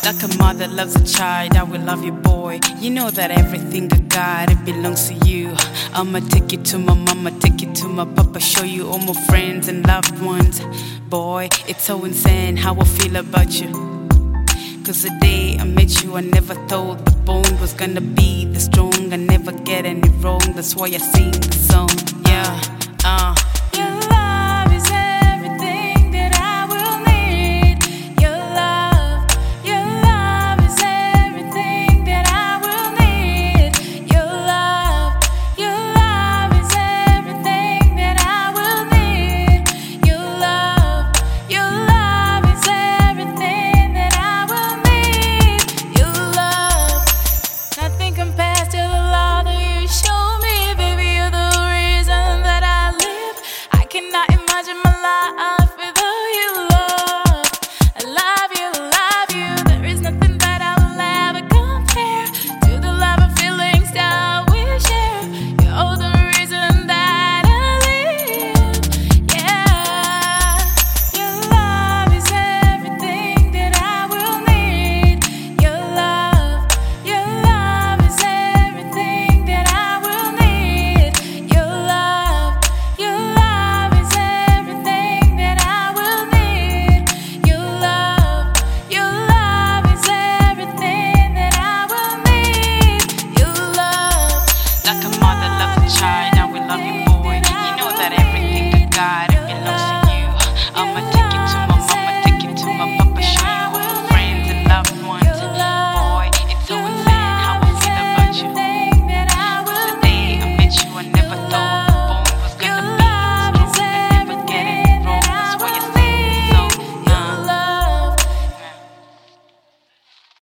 Like a mother loves a child, I will love you, boy. You know that everything I got, it belongs to you. I'ma take you to my mama, take you to my papa, show you all my friends and loved ones. Boy, it's so insane how I feel about you. Cause the day I met you, I never thought the bond was gonna be this strong. I never get any wrong, that's why I sing the song. Yeah, Your love is everything that I will need. Your love is everything that I will need. Your love is everything that I will need. Your love is everything that I will need. Your love, nothing compares to the love that you show me, baby. You're the reason that I live. I cannot imagine my life without you, love. I love you, love you. There is nothing that I will ever compare to the love and feelings that we share. You're the reason that I live. Yeah, your love is everything that I will need. Your love is everything that I will need. Your love is everything that I will need. Your love is everything that I will need. Your love, like a mother loves a child, I will love you, boy. You know that everything I got,